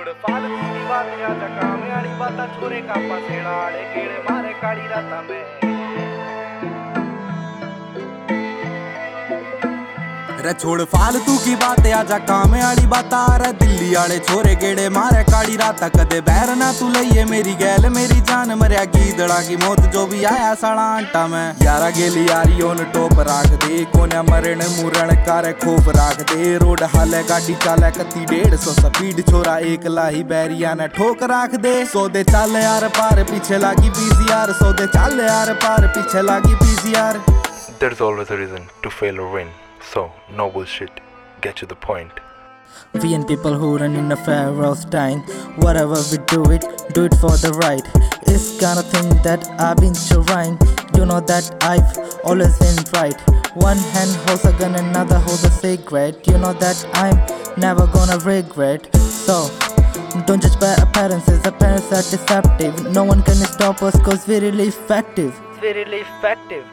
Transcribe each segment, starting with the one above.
छोड़ फालतू की बातें आजा काम वाली बाता छोरे का पसेड़ा आड़े केड़े मारे काली राता में। रे छोड़ फालतू की बातें आजा काम वाली बाता रे दिल्ली आले छोरे गेड़े मारे काली राता कदे बैर ना तू लइए मेरी गैल मेरी जान मरिया गीदड़ा की मौत जो भी आया साड़ा आंटा में यारा गेली यारी ओन टोप राख दे कोन्या मरण मुरण कारे खोप राख दे रोड हाले गाड़ी चाले कती 150 स्पीड छोरा एक लाही बैरिया ने ठोक राख दे सो दे चल यार पार पीछे लागी पीसीआर सो दे चल यार पार पीछे लागी PCR. There's always a reason to fail or win. So, no bullshit. Get to the point. We and people who run in a pharaoh's time. Whatever we do it for the right. It's kind of thing that I've been trying. You know that I've always been right. One hand holds a gun, another holds a cigarette. You know that I'm never gonna regret. So, don't judge by appearances. Appearances are deceptive. No one can stop us cause we're really effective. We're really effective.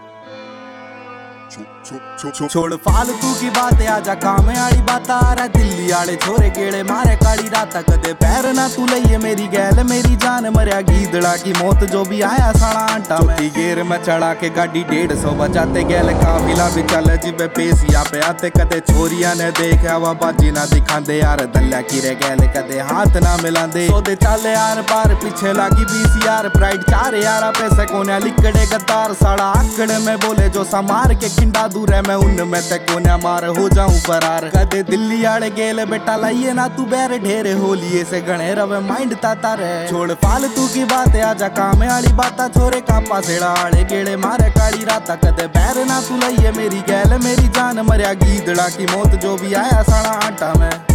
छोड़ फालतू की बातें आजा काम वाली बाता रे दिल्ली आले छोरे गेड़े मारे काली राता कदे पैर ना तू लइए मेरी गैल मेरी जान मरिया गीदड़ा की मौत जो भी आया साड़ा आंटा में गेर में चढ़ा के गाड़ी 150 बजाते गैल काफिला भी चल जिबे पेसिया पे आते कदे छोरिया ने देख हवा बाजी ना दिखांदे यार दल्ला की रे गैल कदे हाथ ना मिलांदे सो दे चल यार पार पीछे लागी पीसीआर प्राइड 4 यारा पैसे कोन्या लिकड़े गद्दार साड़ा आकड़ में बोले जो समार के खिंडा दूर है मैं उनमें ते कोन्या मार हो जाऊं फरार कदे दिल्ली आड़े गेले बेटा लाइए ना तू बैर ढेरे होलिए से गणे रवे माइंड ताता रे छोड़ फालतू की बातें आजा काम वाली बाता छोरे का पासेड़ा आड़े गेड़े मारे काली राता कदे बैर ना तू लइए मेरी गैल मेरी जान मरिया गीदड़ा की मौत जो भी आया साड़ा आटा में।